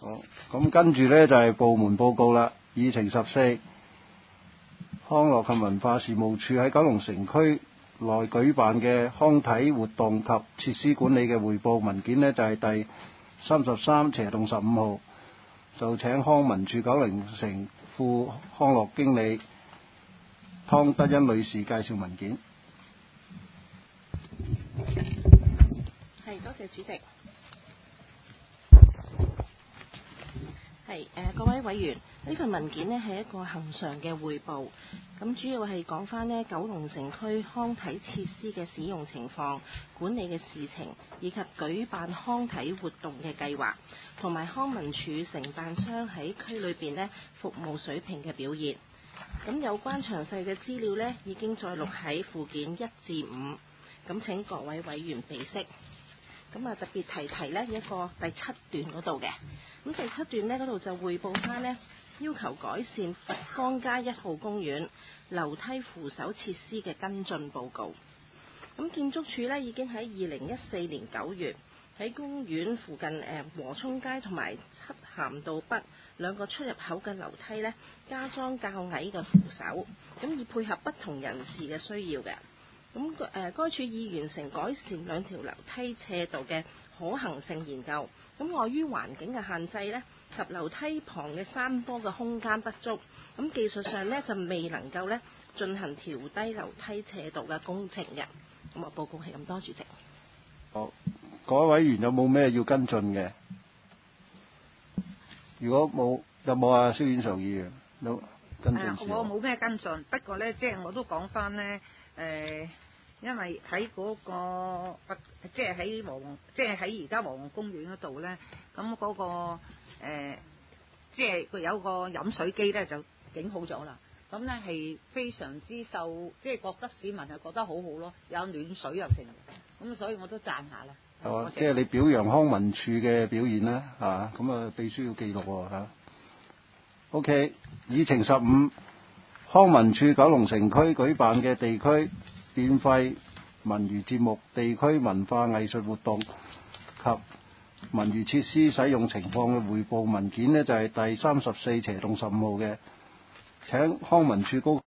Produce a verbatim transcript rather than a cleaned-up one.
好，咁跟住呢，就係、是、部門報告啦。議程十四，康樂及文化事務處喺九龍城區內舉辦嘅康體活動及設施管理嘅匯報文件呢，就係、是、第三十三斜棟十五號，就請康文署九龍城副康樂經理湯德欣女士介紹文件。 係，多謝主席。係誒、呃，各位委員，呢份文件呢係一個恆常嘅匯報，咁主要係講翻呢九龍城區康體設施嘅使用情況、管理嘅事情，以及舉辦康體活動嘅計劃，同埋康文署承辦商喺區裏邊呢服務水平嘅表現。咁有關詳細嘅資料呢已經載錄喺附件一至五，咁請各位委員備悉。咁啊，特別提提呢一個第七段嗰度嘅，咁第七段呢嗰度就匯報翻呢要求改善佛光街一號公園樓梯扶手設施嘅跟進報告。咁建築署呢已經喺二零一四年九月喺公園附近誒和涌街同埋漆咸道北兩個出入口嘅樓梯呢加裝較矮嘅扶手，咁以配合不同人士嘅需要嘅。咁誒，該處已完成改善兩條樓梯斜道嘅可行性研究。咁礙於環境嘅限制呢及樓梯旁嘅山坡嘅空間不足，咁技術上呢就未能夠呢進行調低樓梯斜道嘅工程嘅。咁啊，報告係咁多，主席。 好，各位委員有冇咩要跟進嘅？如果冇，有冇啊？蕭婉常議員有跟進事？ 我冇咩跟進，不過呢，即係我都講翻呢。誒、呃。因為喺嗰、那個即係喺黃，即係喺而家黃公園嗰度咧，咁嗰、那個、呃、即係佢有個飲水機咧就整好咗啦。咁咧係非常之受，即係覺得市民係覺得好好咯，有暖水又成，咁所以我都讚下啦。 係嘛，即係你表揚康文署嘅表現啦，嚇咁啊，秘書要記錄喎嚇。OK，議程十五，康文署九龍城區舉辦嘅地區免費文娛節目、地區文化藝術活動及文娛設施使用情況嘅匯報文件呢，就係、是、第三十四斜棟十五號嘅，請康文署高